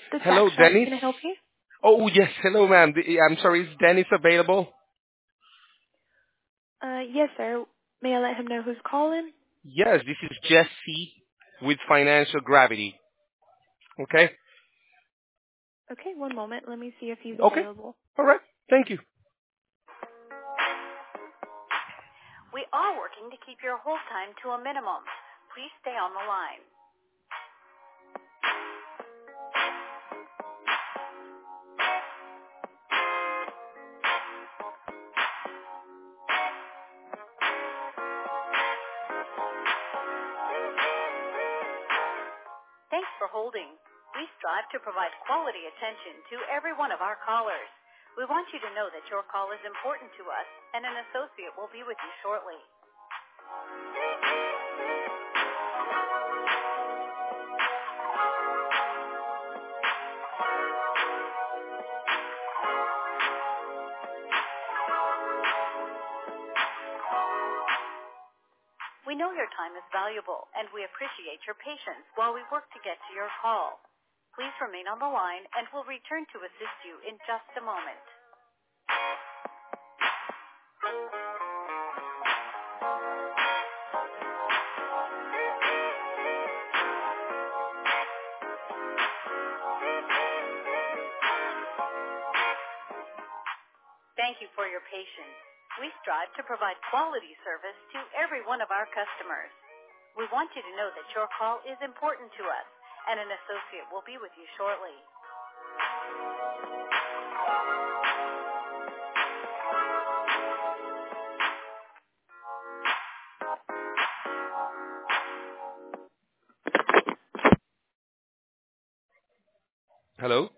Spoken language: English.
The tax Hello, shop, Dennis? can I help you? Oh, yes. Hello, ma'am. I'm sorry, is Dennis available? Yes, sir. May I let him know who's calling? Yes, this is Jesse with Financial Gravity. Okay? Okay, one moment. Let me see if he's Okay. available. All right. Thank you. We are working to keep your hold time to a minimum. Please stay on the line. Thanks for holding. We strive to provide quality attention to every one of our callers. We want you to know that your call is important to us, and an associate will be with you shortly. We know your time is valuable, and we appreciate your patience while we work to get to your call. Please remain on the line, and we'll return to assist you in just a moment. Thank you for your patience. We strive to provide quality service to every one of our customers. We want you to know that your call is important to us, and an associate will be with you shortly. Hello?